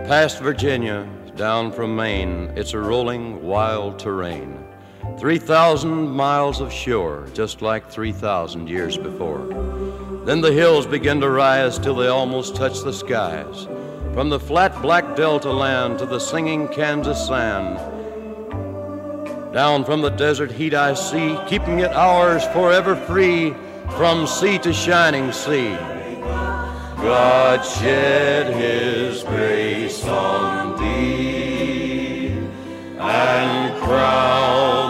Past Virginia, down from Maine, it's a rolling, wild terrain. 3,000 miles of shore, just like 3,000 years before. Then the hills begin to rise till they almost touch the skies. From the flat black delta land to the singing Kansas sand. Down from the desert heat I see, keeping it ours forever free, from sea to shining sea. God shed his grace on thee and crowned